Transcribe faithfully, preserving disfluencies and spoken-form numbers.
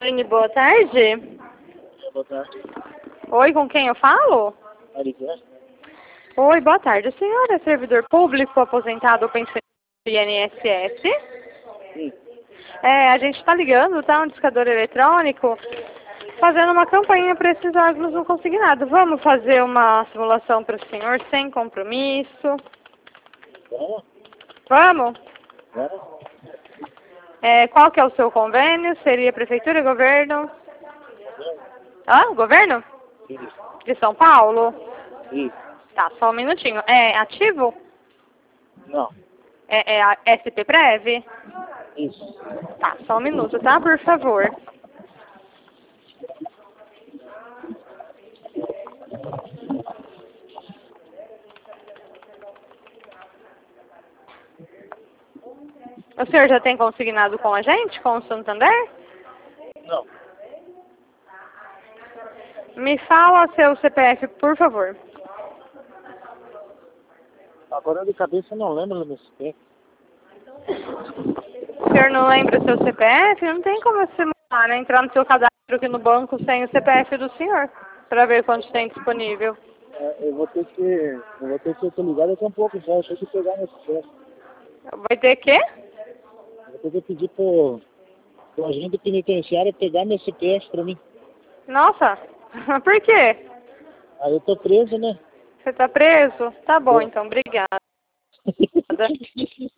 Oi, boa tarde. Boa tarde. Oi, com quem eu falo? Maria. Oi, boa tarde. O senhor é servidor público aposentado ou pensionista do I N S S? Sim. É, a gente está ligando, tá? Um discador eletrônico, fazendo uma campanha para esses órgãos não consignados. Vamos fazer uma simulação para o senhor sem compromisso? Vamos? Vamos? Vamos? É, qual que é o seu convênio? Seria prefeitura e governo? Hã? Governo? Isso. De São Paulo? Isso. Tá, só um minutinho. É ativo? Não. É, é a S P Prev? Isso. Tá, só um minuto, tá? Por favor. O senhor já tem consignado com a gente, com o Santander? Não. Me fala seu C P F, por favor. Agora de cabeça eu não lembro do meu C P F. O senhor não lembra o seu C P F? Não tem como você mudar, né? Entrar no seu cadastro aqui no banco sem o C P F do senhor, para ver quanto tem disponível. É, eu vou ter que. Eu vou ter que ser ligado daqui a um pouco, então eu tenho que pegar meu C P F. Vai ter quê? Eu vou ter que pedir pro, pro agente penitenciário pegar meu C P F pra mim. Nossa, por quê? Aí eu tô preso, né? Você tá preso? Tá bom, Tô. então, obrigada.